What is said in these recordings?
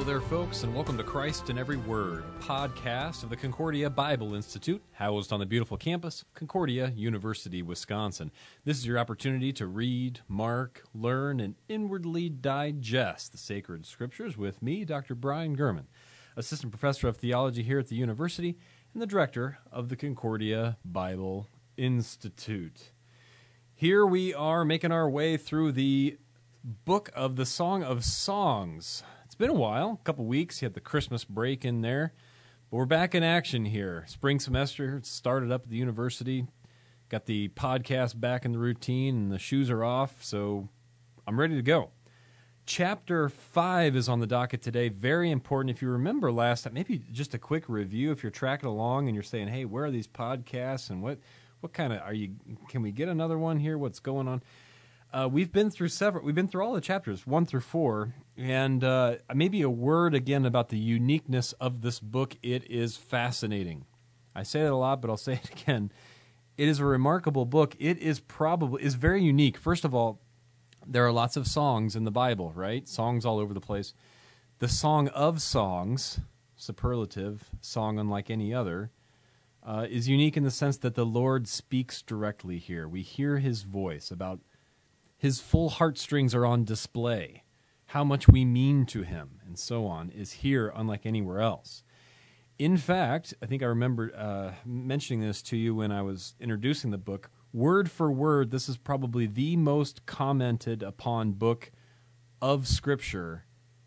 there, folks, and welcome to Christ in Every Word, a podcast of the Concordia Bible Institute, housed on the beautiful campus of Concordia University, Wisconsin. This is your opportunity to read, mark, learn, and inwardly digest the sacred scriptures with me, Dr. Brian Gurman, Assistant Professor of Theology here at the university and the Director of the Concordia Bible Institute. Here we are making our way through the book of the Song of Songs. It's been a while, a couple weeks. You had the Christmas break in there, but we're back in action here. Spring semester started up at the university. Got the podcast back in the routine, and the shoes are off, so I'm ready to go. Chapter 5 is on the docket today. Very important. If you remember last time, maybe just a quick review if you're tracking along and you're saying, hey, where are these podcasts and what kind of, can we get another one here? What's going on? We've been through all the chapters, 1 through 4, and maybe a word again about the uniqueness of this book. It is fascinating. I say that a lot, but I'll say it again. It is a remarkable book. It is very unique. First of all, there are lots of songs in the Bible, right? Songs all over the place. The Song of Songs, superlative, song unlike any other, is unique in the sense that the Lord speaks directly here. We hear his voice about his full heartstrings are on display. How much we mean to him, and so on, is here unlike anywhere else. In fact, I think I remember mentioning this to you when I was introducing the book. Word for word, this is probably the most commented upon book of Scripture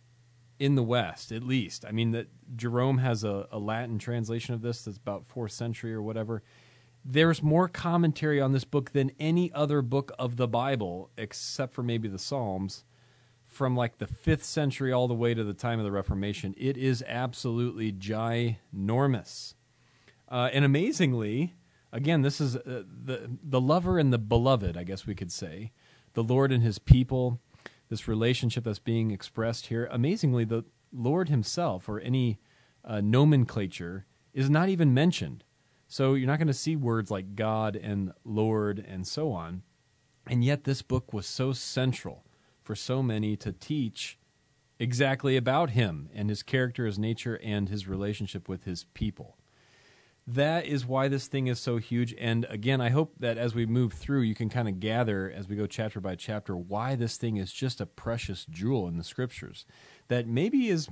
in the West, at least. I mean, that Jerome has a Latin translation of this that's about 4th century or whatever. There's more commentary on this book than any other book of the Bible, except for maybe the Psalms, from like the 5th century all the way to the time of the Reformation. It is absolutely ginormous. And amazingly, again, this is the lover and the beloved, I guess we could say, the Lord and his people, this relationship that's being expressed here. Amazingly, the Lord himself, or any nomenclature, is not even mentioned. So you're not going to see words like God and Lord and so on. And yet this book was so central for so many to teach exactly about him and his character, his nature, and his relationship with his people. That is why this thing is so huge. And again, I hope that as we move through, you can kind of gather, as we go chapter by chapter, why this thing is just a precious jewel in the Scriptures that maybe is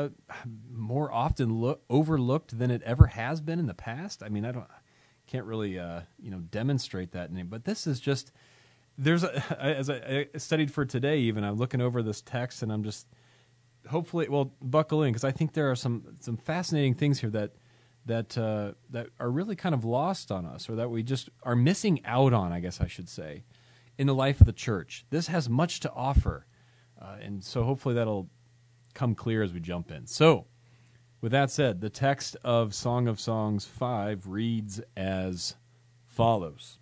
more often overlooked than it ever has been in the past. I mean, can't really demonstrate that, but this is just, as I studied for today, even I'm looking over this text, and I'm just buckle in, because I think there are some fascinating things here that are really kind of lost on us, or that we just are missing out on, I guess I should say, in the life of the church. This has much to offer, and so hopefully that'll come clear as we jump in. So, with that said, the text of Song of Songs 5 reads as follows.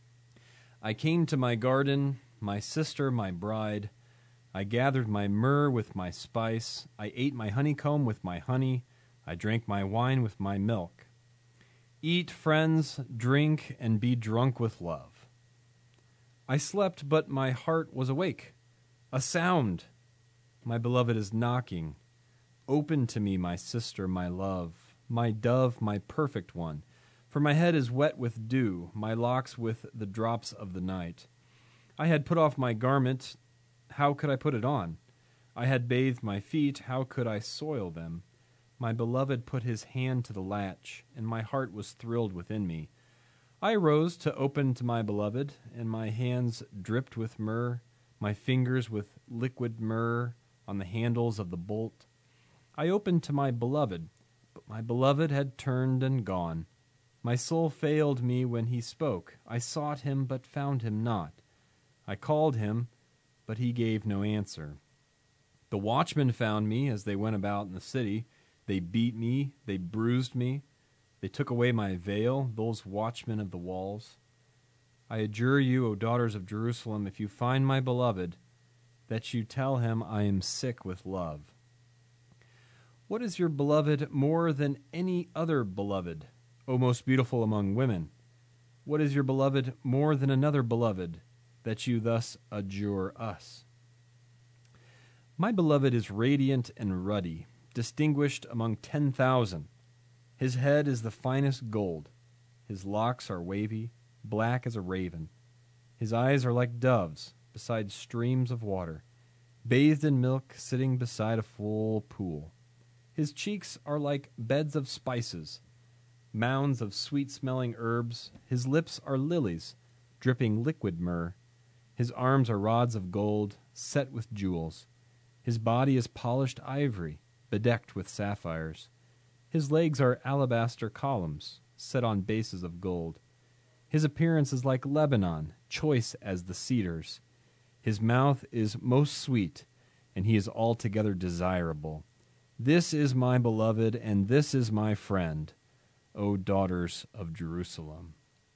I came to my garden, my sister, my bride. I gathered my myrrh with my spice. I ate my honeycomb with my honey. I drank my wine with my milk. Eat, friends, drink, and be drunk with love. I slept, but my heart was awake. A sound. My beloved is knocking. Open to me, my sister, my love, my dove, my perfect one. For my head is wet with dew, my locks with the drops of the night. I had put off my garment. How could I put it on? I had bathed my feet. How could I soil them? My beloved put his hand to the latch, and my heart was thrilled within me. I rose to open to my beloved, and my hands dripped with myrrh, my fingers with liquid myrrh on the handles of the bolt. I opened to my beloved, but my beloved had turned and gone. My soul failed me when he spoke. I sought him, but found him not. I called him, but he gave no answer. The watchmen found me as they went about in the city. They beat me, they bruised me, they took away my veil, those watchmen of the walls. I adjure you, O daughters of Jerusalem, if you find my beloved, that you tell him I am sick with love. What is your beloved more than any other beloved, O most beautiful among women? What is your beloved more than another beloved, that you thus adjure us? My beloved is radiant and ruddy. distinguished among 10,000. His head is the finest gold. His locks are wavy, black as a raven. His eyes are like doves beside streams of water, bathed in milk, sitting beside a full pool. His cheeks are like beds of spices, mounds of sweet-smelling herbs. His lips are lilies, dripping liquid myrrh. His arms are rods of gold, set with jewels. His body is polished ivory, bedecked with sapphires. His legs are alabaster columns, set on bases of gold. His appearance is like Lebanon, choice as the cedars. His mouth is most sweet, and he is altogether desirable. This is my beloved, and this is my friend, O daughters of Jerusalem.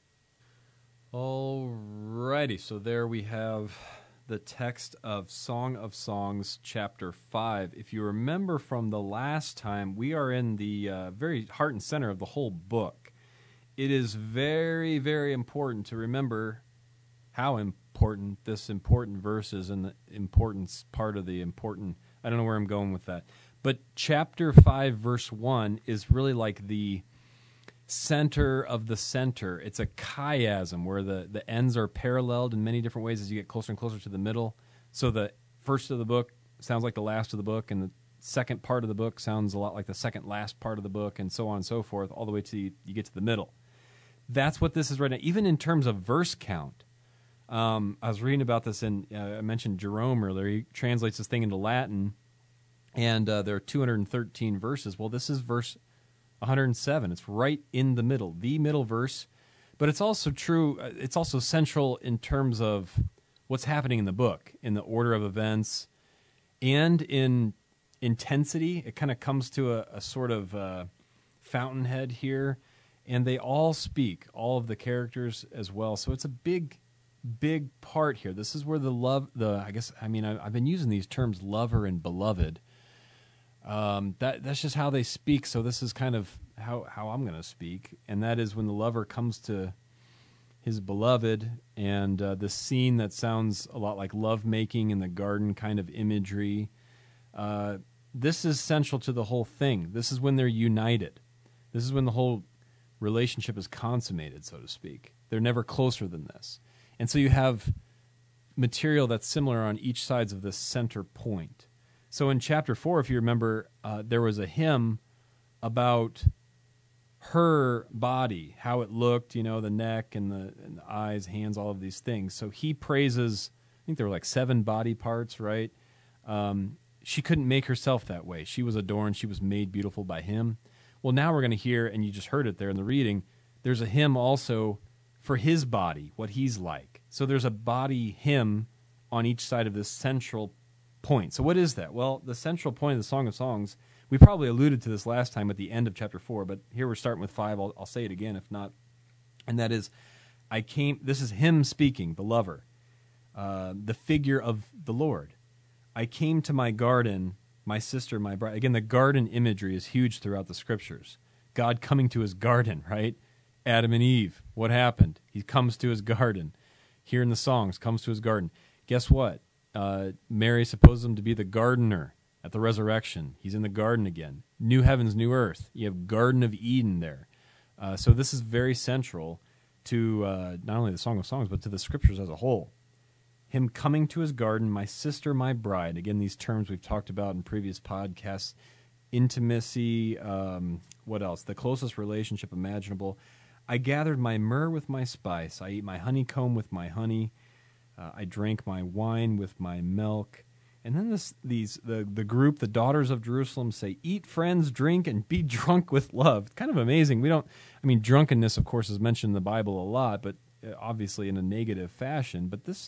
Alrighty, so there we have the text of Song of Songs, chapter 5. If you remember from the last time, we are in the very heart and center of the whole book. It is very, very important to remember how important this important verse is and the importance part of the important, I don't know where I'm going with that. But chapter 5, verse 1 is really like the center of the center. It's a chiasm where the ends are paralleled in many different ways as you get closer and closer to the middle. So the first of the book sounds like the last of the book, and the second part of the book sounds a lot like the second last part of the book, and so on and so forth, all the way to you get to the middle. That's what this is right now. Even in terms of verse count, I was reading about this, and I mentioned Jerome earlier. He translates this thing into Latin, and there are 213 verses. Well, this is verse 107. It's right in the middle verse. But it's also true, it's also central in terms of what's happening in the book, in the order of events, and in intensity. It kind of comes to a sort of fountainhead here, and they all speak, all of the characters as well. So it's a big part here. This is where I've been using these terms lover and beloved. That's just how they speak. So this is kind of how I'm going to speak, and that is when the lover comes to his beloved, and this scene that sounds a lot like lovemaking in the garden kind of imagery. This is central to the whole thing. This is when they're united. This is when the whole relationship is consummated, so to speak. They're never closer than this. And so you have material that's similar on each sides of this center point. So in chapter 4, if you remember, there was a hymn about her body, how it looked, the neck and the eyes, hands, all of these things. So he praises, I think there were like 7 body parts, right? She couldn't make herself that way. She was adorned. She was made beautiful by him. Well, now we're going to hear, and you just heard it there in the reading, there's a hymn also for his body, what he's like. So there's a body hymn on each side of this central point. So what is that? Well, the central point of the Song of Songs, we probably alluded to this last time at the end of chapter 4, but here we're starting with 5. I'll say it again if not. And that is, this is him speaking, the lover, the figure of the Lord. I came to my garden, my sister, my bride. Again, the garden imagery is huge throughout the scriptures. God coming to his garden, right? Adam and Eve, what happened? He comes to his garden. Here in the songs, comes to his garden. Guess what? Mary supposes him to be the gardener at the resurrection. He's in the garden again. New heavens, new earth. You have Garden of Eden there. So this is very central to not only the Song of Songs, but to the scriptures as a whole. Him coming to his garden, my sister, my bride. Again, these terms we've talked about in previous podcasts. Intimacy, what else? The closest relationship imaginable. I gathered my myrrh with my spice. I eat my honeycomb with my honey. I drank my wine with my milk. And then the group, the daughters of Jerusalem, say, eat, friends, drink, and be drunk with love. Kind of amazing. Drunkenness, of course, is mentioned in the Bible a lot, but obviously in a negative fashion. But this,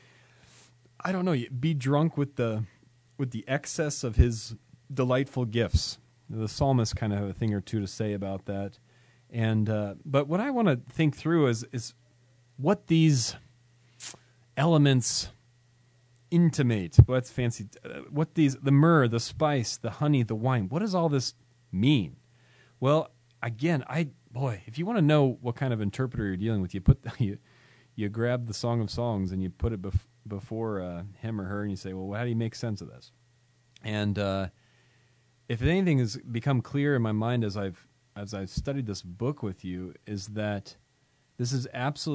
I don't know, be drunk with the excess of his delightful gifts. The psalmists kind of have a thing or two to say about that. And but what I want to think through is what these elements intimate. Well, that's fancy. The myrrh, the spice, the honey, the wine. What does all this mean? Well, again, if you want to know what kind of interpreter you're dealing with, you grab the Song of Songs and you put it before him or her, and you say, well, how do you make sense of this? And if anything has become clear in my mind as I've studied this book with you, is that this is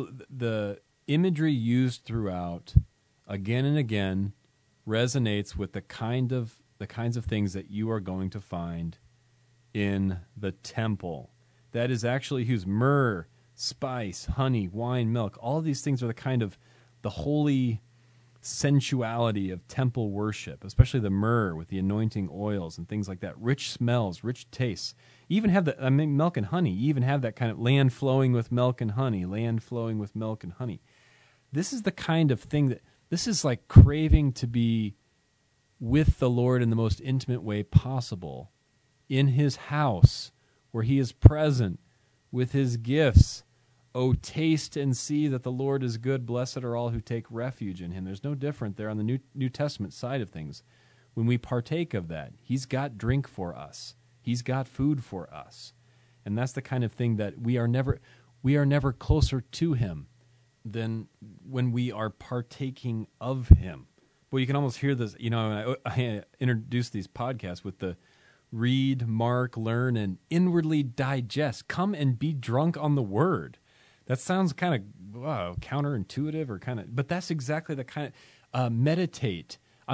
the imagery used throughout, again and again, resonates with the kinds of things that you are going to find in the temple. That is actually used: myrrh, spice, honey, wine, milk. All of these things are the kind of the holy sensuality of temple worship, especially the myrrh with the anointing oils and things like that. Rich smells, rich tastes. You even have milk and honey. You even have that kind of land flowing with milk and honey, land flowing with milk and honey. This is the kind of thing this is like craving to be with the Lord in the most intimate way possible, in his house where he is present with his gifts. Oh, taste and see that the Lord is good. Blessed are all who take refuge in him. There's no different there on the New Testament side of things. When we partake of that, he's got drink for us. He's got food for us. And that's the kind of thing that we are never closer to him than when we are partaking of him. Well, you can almost hear this, I introduced these podcasts with the read, mark, learn, and inwardly digest. Come and be drunk on the word. That sounds kind of counterintuitive, but that's exactly the kind of meditate.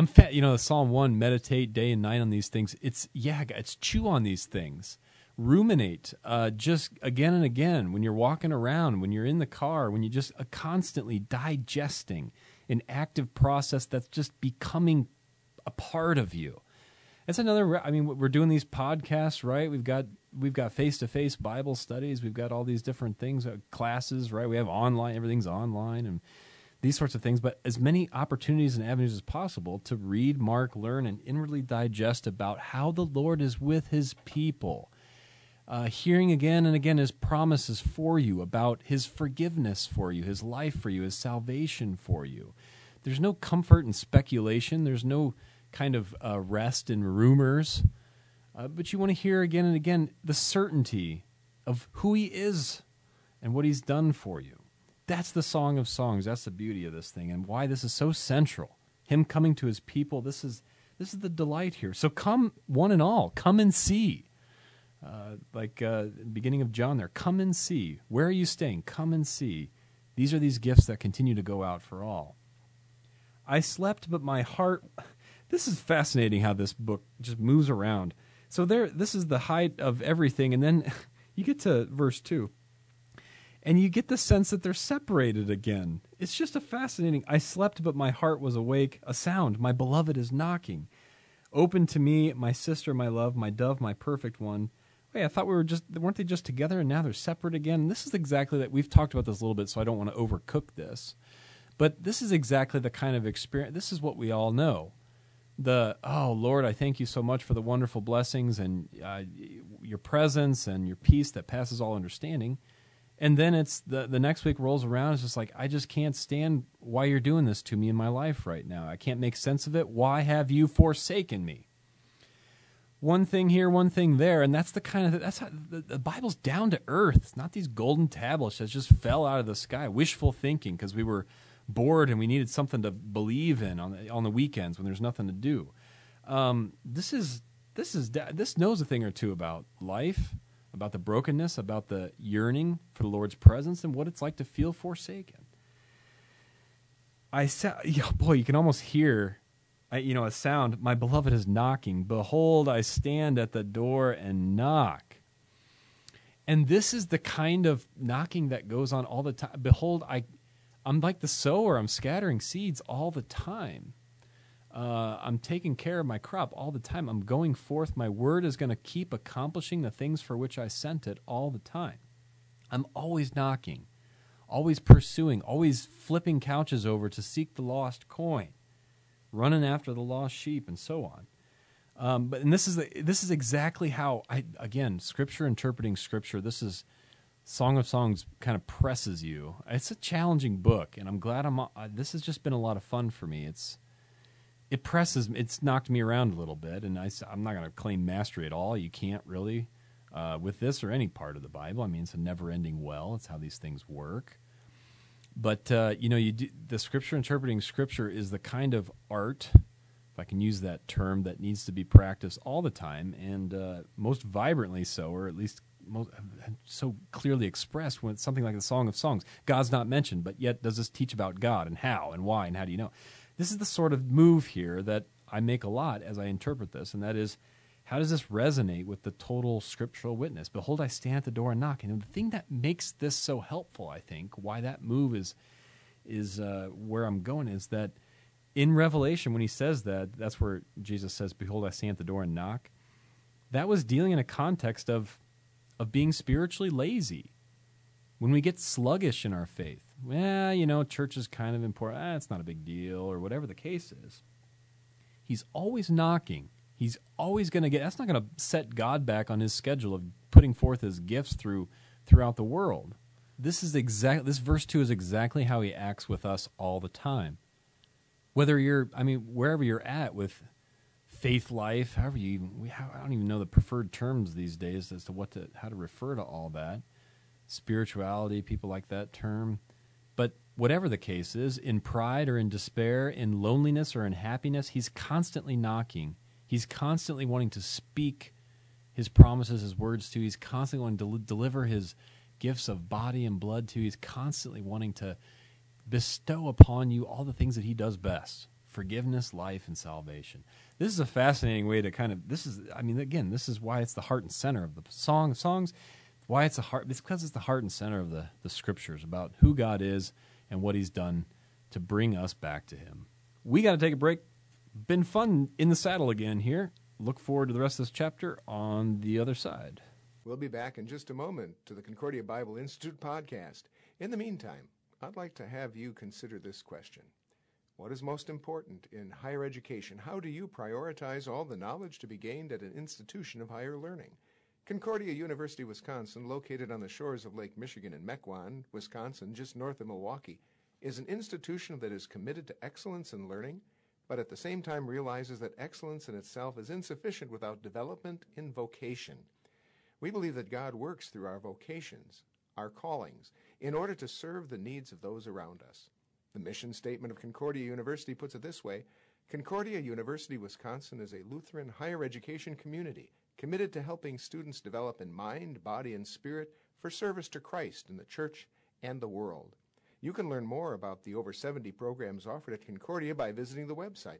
Psalm 1, meditate day and night on these things. It's chew on these things. Ruminate, just again and again, when you're walking around, when you're in the car, when you're just constantly digesting an active process that's just becoming a part of you. It's another, we're doing these podcasts, right? We've got face-to-face Bible studies. We've got all these different things, classes, right? We have online, everything's online and these sorts of things. But as many opportunities and avenues as possible to read, mark, learn, and inwardly digest about how the Lord is with his people. Hearing again and again his promises for you, about his forgiveness for you, his life for you, his salvation for you. There's no comfort in speculation. There's no kind of rest in rumors. But you want to hear again and again the certainty of who he is and what he's done for you. That's the Song of Songs. That's the beauty of this thing and why this is so central. Him coming to his people, this is the delight here. So come, one and all, come and see. Beginning of John there, come and see. Where are you staying? Come and see. These are these gifts that continue to go out for all. I slept, but my heart... This is fascinating how this book just moves around. So this is the height of everything, and then you get to verse 2, and you get the sense that they're separated again. It's just a fascinating... I slept, but my heart was awake. A sound, my beloved is knocking. Open to me, my sister, my love, my dove, my perfect one. Hey, I thought weren't they just together and now they're separate again? And this is exactly that. We've talked about this a little bit, so I don't want to overcook this. But this is exactly the kind of experience, this is what we all know. Oh, Lord, I thank you so much for the wonderful blessings and your presence and your peace that passes all understanding. And then it's the next week rolls around, it's just like, I just can't stand why you're doing this to me in my life right now. I can't make sense of it. Why have you forsaken me? One thing here, one thing there, and that's how the Bible's down to earth. It's not these golden tablets that just fell out of the sky. Wishful thinking because we were bored and we needed something to believe in on the weekends when there's nothing to do. This knows a thing or two about life, about the brokenness, about the yearning for the Lord's presence, and what it's like to feel forsaken. You can almost hear. A sound, my beloved is knocking. Behold, I stand at the door and knock. And this is the kind of knocking that goes on all the time. Behold, I'm like the sower. I'm scattering seeds all the time. I'm taking care of my crop all the time. I'm going forth. My word is going to keep accomplishing the things for which I sent it all the time. I'm always knocking, always pursuing, always flipping couches over to seek the lost coin. Running after the lost sheep, and so on. But this is exactly how Scripture interpreting Scripture. This is Song of Songs kind of presses you. It's a challenging book, and I'm glad this has just been a lot of fun for me. It presses. It's knocked me around a little bit, and I'm not going to claim mastery at all. You can't really with this or any part of the Bible. It's a never-ending well. It's how these things work. But the Scripture interpreting Scripture is the kind of art if I can use that term, that needs to be practiced all the time, and most vibrantly so, or at least so clearly expressed when it's something like the Song of Songs. God's not mentioned, but yet does this teach about God and how and why and how do you know? This is the sort of move here that I make a lot as I interpret this, and that is, how does this resonate with the total scriptural witness? Behold, I stand at the door and knock. And the thing that makes this so helpful, I think, why that move is where I'm going, is that in Revelation, when he says that, that's where Jesus says, behold, I stand at the door and knock. That was dealing in a context of being spiritually lazy. When we get sluggish in our faith, church is kind of important. It's not a big deal, or whatever the case is. He's always knocking. He's always going to get. That's not going to set God back on his schedule of putting forth his gifts throughout the world. This verse 2 is exactly how he acts with us all the time. Whether wherever you're at with faith life, I don't even know the preferred terms these days as to how to refer to all that. Spirituality, people like that term. But whatever the case is, in pride or in despair, in loneliness or in happiness, he's constantly knocking. He's constantly wanting to speak his promises, his words to. He's constantly wanting to deliver his gifts of body and blood to. He's constantly wanting to bestow upon you all the things that he does best: forgiveness, life, and salvation. This is a fascinating way to this is why it's the heart and center of the Song of Songs. Why it's because it's the heart and center of the Scriptures, about who God is and what he's done to bring us back to him. We got to take a break. Been fun in the saddle again here. Look forward to the rest of this chapter on the other side. We'll be back in just a moment to the Concordia Bible Institute podcast. In the meantime, I'd like to have you consider this question. What is most important in higher education? How do you prioritize all the knowledge to be gained at an institution of higher learning? Concordia University, Wisconsin, located on the shores of Lake Michigan in Mequon, Wisconsin, just north of Milwaukee, is an institution that is committed to excellence in learning, but at the same time realizes that excellence in itself is insufficient without development in vocation. We believe that God works through our vocations, our callings, in order to serve the needs of those around us. The mission statement of Concordia University puts it this way: Concordia University, Wisconsin is a Lutheran higher education community committed to helping students develop in mind, body, and spirit for service to Christ in the church and the world. You can learn more about the over 70 programs offered at Concordia by visiting the website,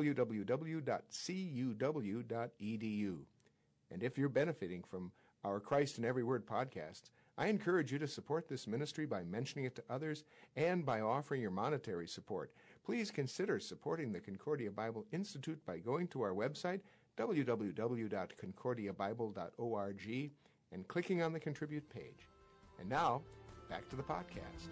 www.cuw.edu. And if you're benefiting from our Christ in Every Word podcasts, I encourage you to support this ministry by mentioning it to others and by offering your monetary support. Please consider supporting the Concordia Bible Institute by going to our website, www.concordiabible.org, and clicking on the Contribute page. And now, back to the podcast.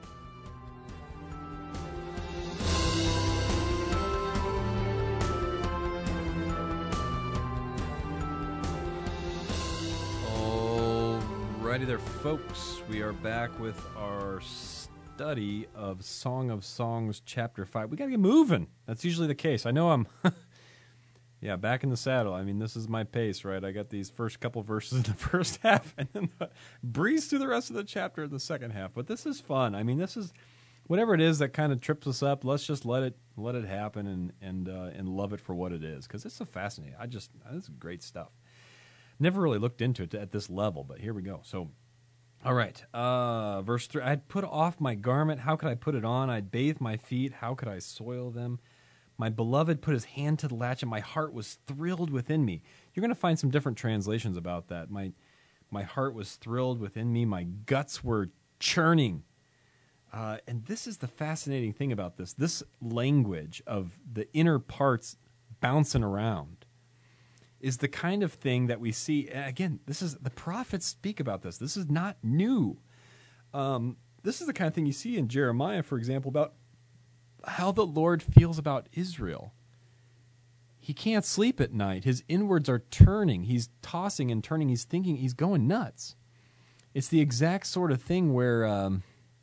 Alrighty there, folks. We are back with our study of Song of Songs, Chapter 5. We got to get moving. That's usually the case. I know I'm... back in the saddle. I mean, this is my pace, right? I got these first couple verses in the first half and then breeze through the rest of the chapter in the second half. But this is fun. I mean, this is whatever it is that kind of trips us up. Let's just let it happen and love it for what it is, because it's so fascinating. This is great stuff. Never really looked into it at this level, but here we go. So, all right, verse 3. I'd put off my garment. How could I put it on? I'd bathe my feet. How could I soil them? My beloved put his hand to the latch, and my heart was thrilled within me. You're going to find some different translations about that. My heart was thrilled within me. My guts were churning. And this is the fascinating thing about this. This language of the inner parts bouncing around is the kind of thing that we see. Again, the prophets speak about this. This is not new. This is the kind of thing you see in Jeremiah, for example, about how the Lord feels about Israel. He can't sleep at night. His inwards are turning. He's tossing and turning. He's thinking. He's going nuts. It's the exact sort of thing where,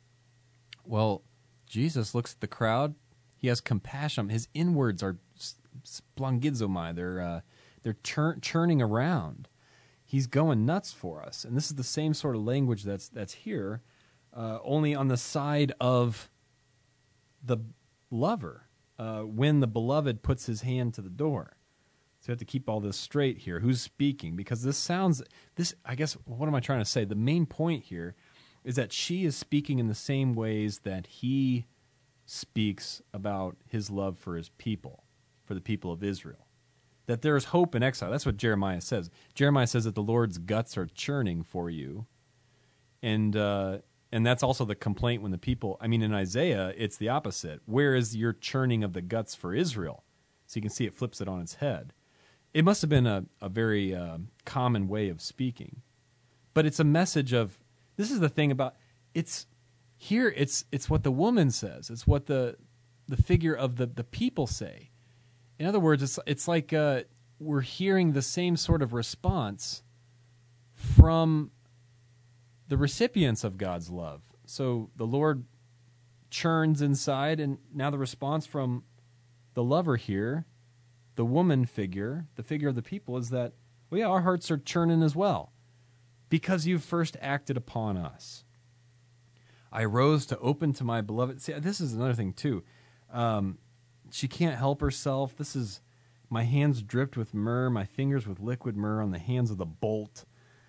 Jesus looks at the crowd. He has compassion. His inwards are splangizomai. They're churning around. He's going nuts for us. And this is the same sort of language that's here, only on the side of the lover. when the beloved puts his hand to the door. So you have to keep all this straight here. Who's speaking? Because I guess, what am I trying to say? The main point here is that she is speaking in the same ways that he speaks about his love for his people, for the people of Israel. That there is hope in exile. That's what Jeremiah says. Jeremiah says that the Lord's guts are churning for you. And that's also the complaint when the people, in Isaiah, it's the opposite. Where is your churning of the guts for Israel? So you can see it flips it on its head. It must have been a very common way of speaking. But it's a message of, this is the thing about, it's what the woman says. It's what the figure of the people say. In other words, it's like we're hearing the same sort of response from the recipients of God's love. So the Lord churns inside, and now the response from the lover here, the woman figure, the figure of the people, is that, well, yeah, our hearts are churning as well, because you've first acted upon us. I rose to open to my beloved. See, this is another thing, too. She can't help herself. This is, my hands dripped with myrrh, my fingers with liquid myrrh on the hands of the bolt.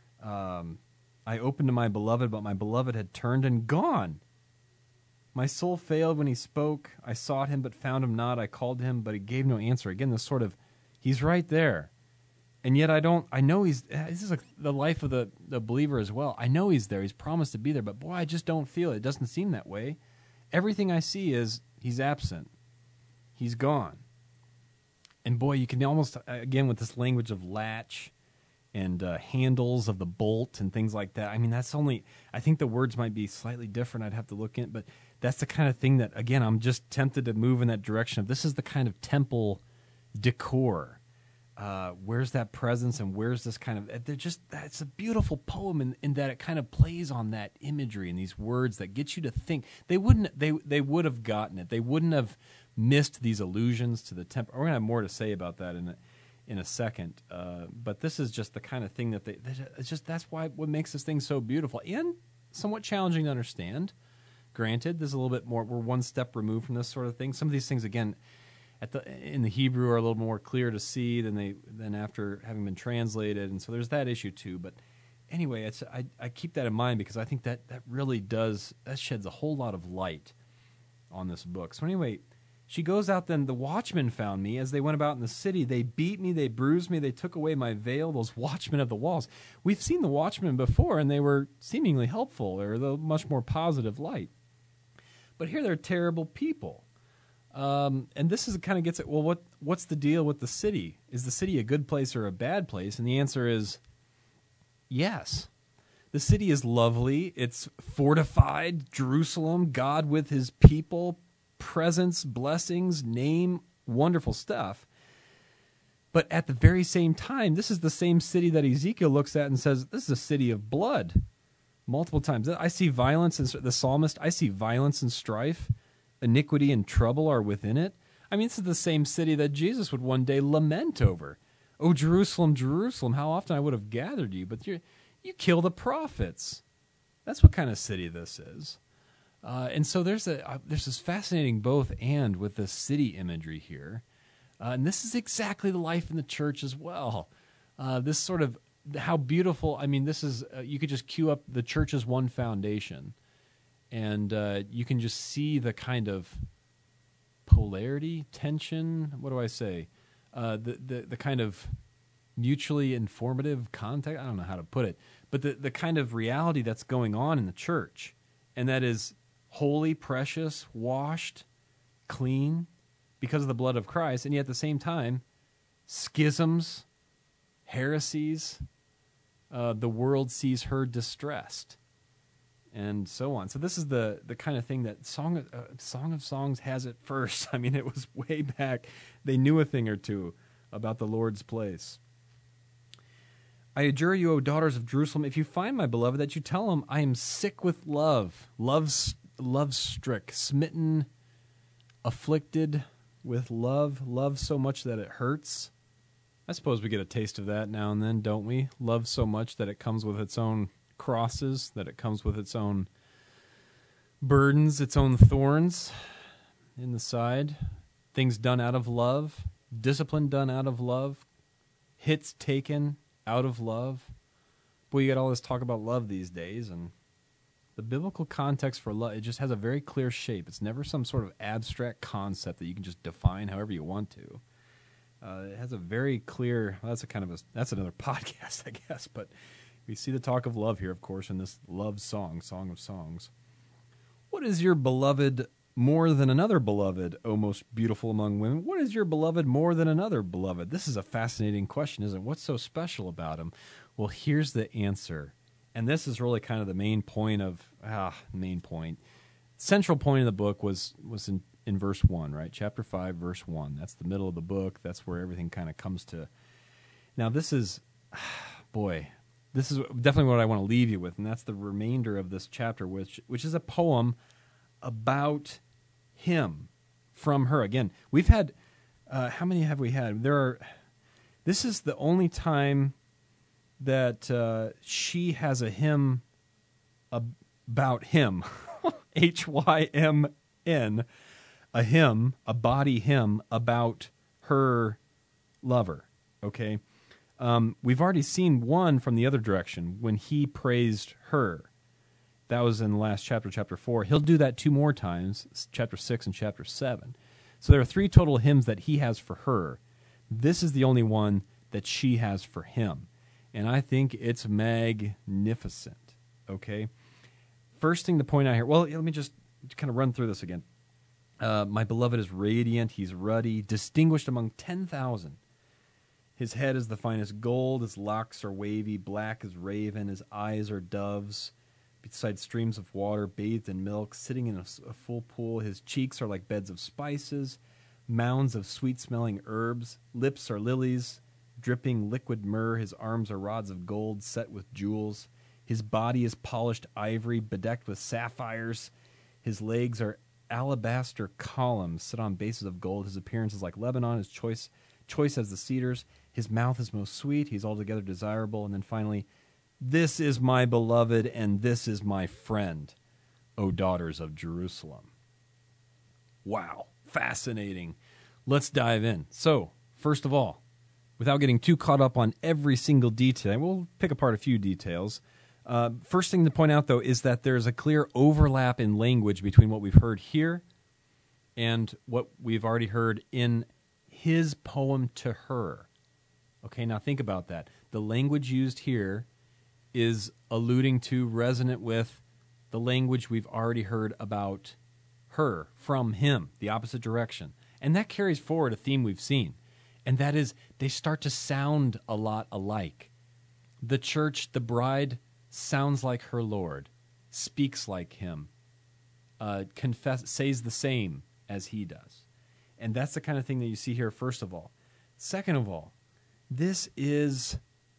I opened to my beloved, but my beloved had turned and gone. My soul failed when he spoke. I sought him, but found him not. I called him, but he gave no answer. Again, this sort of, he's right there. And yet I know this is like the life of the believer as well. I know he's there. He's promised to be there, but boy, I just don't feel it. It doesn't seem that way. Everything I see is he's absent. He's gone. And boy, you can almost, again, with this language of latch and handles of the bolt and things like that. That's only, I think the words might be slightly different. I'd have to look in, but that's the kind of thing that, again, I'm just tempted to move in that direction of, this is the kind of temple decor. Where's that presence, and where's this kind of, it's a beautiful poem in that it kind of plays on that imagery and these words that get you to think. They would have gotten it. They wouldn't have missed these allusions to the temple. We're going to have more to say about that in a second. But this is just the kind of thing that's why what makes this thing so beautiful and somewhat challenging to understand. Granted, there's a little bit more, we're one step removed from this sort of thing. Some of these things, again, in the Hebrew are a little more clear to see than after having been translated, and so there's that issue too. But anyway, I keep that in mind because I think that really sheds a whole lot of light on this book. So anyway, she goes out. Then the watchmen found me as they went about in the city. They beat me, they bruised me, they took away my veil. Those watchmen of the walls. We've seen the watchmen before, and they were seemingly helpful. They're a much more positive light. But here they're terrible people. And this is kind of gets at, well, what's the deal with the city? Is the city a good place or a bad place? And the answer is yes. The city is lovely. It's fortified. Jerusalem, God with his people, presence, blessings, name, wonderful stuff. But at the very same time, this is the same city that Ezekiel looks at and says, this is a city of blood. Multiple times. I see violence, and the psalmist, I see violence and strife. Iniquity and trouble are within it. This is the same city that Jesus would one day lament over. Oh, Jerusalem, Jerusalem, how often I would have gathered you, but you kill the prophets. That's what kind of city this is. And so there's this fascinating both and with the city imagery here. And this is exactly the life in the church as well. This sort of, how beautiful, this is, you could just cue up the church's one foundation. And you can just see the kind of polarity, tension, what do I say? The kind of mutually informative contact, I don't know how to put it, but the kind of reality that's going on in the church, and that is holy, precious, washed, clean because of the blood of Christ, and yet at the same time, schisms, heresies, the world sees her distressed. And so on. So this is the kind of thing that Song of Songs has it first. It was way back. They knew a thing or two about the Lord's place. I adjure you, O daughters of Jerusalem, if you find my beloved, that you tell him, I am sick with love, love-struck, smitten, afflicted with love so much that it hurts. I suppose we get a taste of that now and then, don't we? Love so much that it comes with its own crosses, that it comes with its own burdens, its own thorns in the side. things done out of love, discipline done out of love, hits taken out of love. Boy, you got all this talk about love these days, and the biblical context for love, it just has a very clear shape. It's never some sort of abstract concept that you can just define however you want to. It has a very clear, well, that's another podcast, I guess, but we see the talk of love here, of course, in this love song, Song of Songs. What is your beloved more than another beloved, O most beautiful among women? What is your beloved more than another beloved? This is a fascinating question, isn't it? What's so special about him? Well, here's the answer. And this is really kind of the main point. Central point of the book was in verse 1, right? Chapter 5, verse 1. That's the middle of the book. That's where everything kind of comes to. Now, this is definitely what I want to leave you with, and that's the remainder of this chapter, which is a poem about him from her. Again, we've had, how many have we had? This is the only time that she has a hymn about him, Hymn, a hymn, a body hymn about her lover, okay? We've already seen one from the other direction when he praised her. That was in the last chapter, chapter 4. He'll do that 2 more times, chapter 6 and chapter 7. So there are 3 total hymns that he has for her. This is the only one that she has for him. And I think it's magnificent, okay? First thing to point out here, well, let me just kind of run through this again. My beloved is radiant, he's ruddy, distinguished among 10,000. His head is the finest gold, his locks are wavy, black as raven, his eyes are doves, beside streams of water, bathed in milk, sitting in a full pool. His cheeks are like beds of spices, mounds of sweet-smelling herbs, lips are lilies, dripping liquid myrrh, his arms are rods of gold set with jewels. His body is polished ivory, bedecked with sapphires. His legs are alabaster columns set on bases of gold. His appearance is like Lebanon, his choice as the cedars. His mouth is most sweet, he's altogether desirable. And then finally, this is my beloved, and this is my friend, O daughters of Jerusalem. Wow, fascinating. Let's dive in. So, first of all, without getting too caught up on every single detail, we'll pick apart a few details. First thing to point out, though, is that there's a clear overlap in language between what we've heard here and what we've already heard in his poem to her. Okay, now think about that. The language used here is alluding to, resonant with, the language we've already heard about her from him, the opposite direction. And that carries forward a theme we've seen. And that is, they start to sound a lot alike. The church, the bride, sounds like her Lord, speaks like him, says the same as he does. And that's the kind of thing that you see here, first of all. Second of all, this is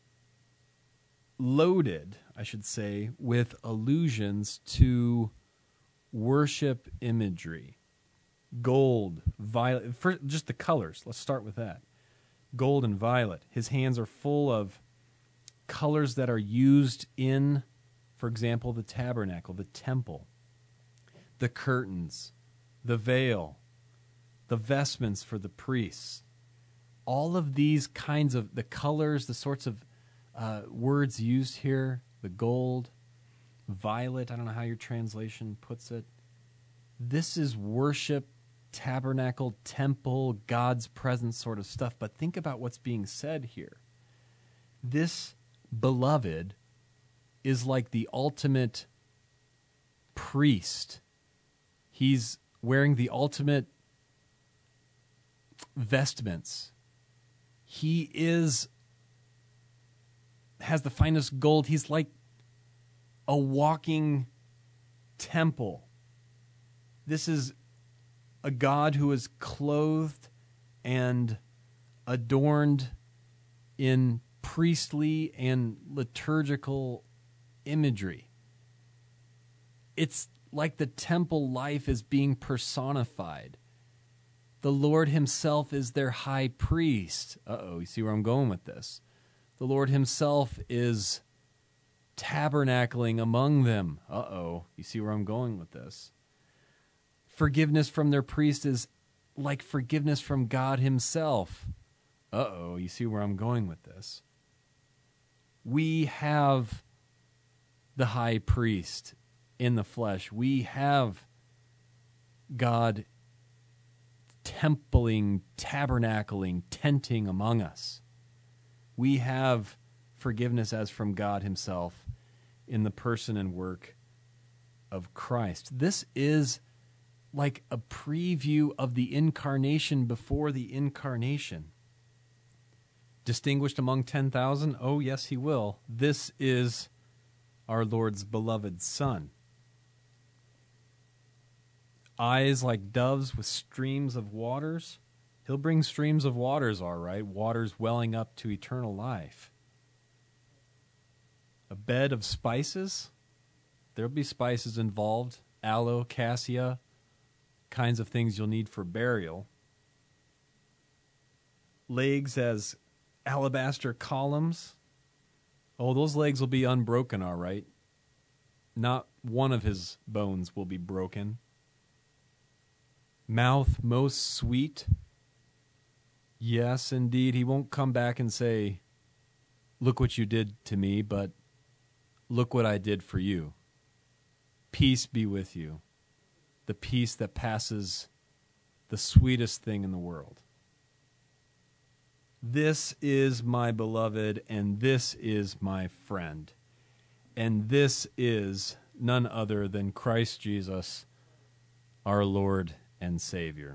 loaded, I should say, with allusions to worship imagery. Gold, violet, just the colors. Let's start with that. Gold and violet. His hands are full of colors that are used in, for example, the tabernacle, the temple, the curtains, the veil, the vestments for the priests. All of these kinds of, the colors, the sorts of words used here, the gold, violet, I don't know how your translation puts it. This is worship, tabernacle, temple, God's presence sort of stuff. But think about what's being said here. This beloved is like the ultimate priest. He's wearing the ultimate vestments. He has the finest gold. He's like a walking temple. This is a God who is clothed and adorned in priestly and liturgical imagery. It's like the temple life is being personified. The Lord himself is their high priest. You see where I'm going with this? The Lord himself is tabernacling among them. You see where I'm going with this? Forgiveness from their priest is like forgiveness from God himself. Uh-oh, you see where I'm going with this. We have the high priest in the flesh. We have God templing, tabernacling, tenting among us. We have forgiveness as from God himself in the person and work of Christ. This is like a preview of the incarnation before the incarnation. Distinguished among 10,000? Oh, yes, he will. This is our Lord's beloved Son. Eyes like doves with streams of waters. He'll bring streams of waters, all right, waters welling up to eternal life. A bed of spices. There'll be spices involved. Aloe, cassia, kinds of things you'll need for burial. Legs as alabaster columns. Oh, those legs will be unbroken, all right. Not one of his bones will be broken. Mouth most sweet. Yes, indeed. He won't come back and say, look what you did to me, but look what I did for you. Peace be with you. The peace that passes the sweetest thing in the world. This is my beloved, and this is my friend. And this is none other than Christ Jesus, our Lord and Savior.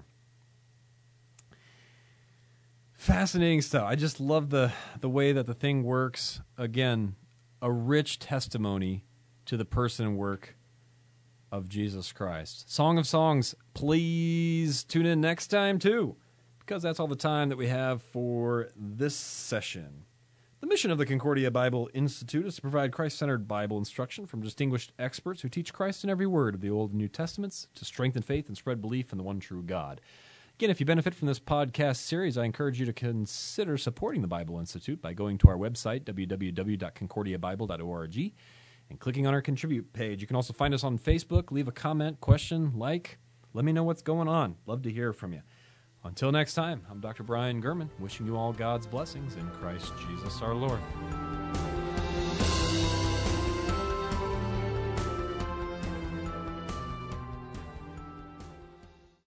Fascinating stuff. I just love the way that the thing works. Again, a rich testimony to the person and work of Jesus Christ. Song of Songs, please tune in next time too, because that's all the time that we have for this session. The mission of the Concordia Bible Institute is to provide Christ-centered Bible instruction from distinguished experts who teach Christ in every word of the Old and New Testaments to strengthen faith and spread belief in the one true God. Again, if you benefit from this podcast series, I encourage you to consider supporting the Bible Institute by going to our website, www.concordiabible.org, and clicking on our Contribute page. You can also find us on Facebook, leave a comment, question, like. Let me know what's going on. Love to hear from you. Until next time, I'm Dr. Brian Gurman, wishing you all God's blessings in Christ Jesus our Lord.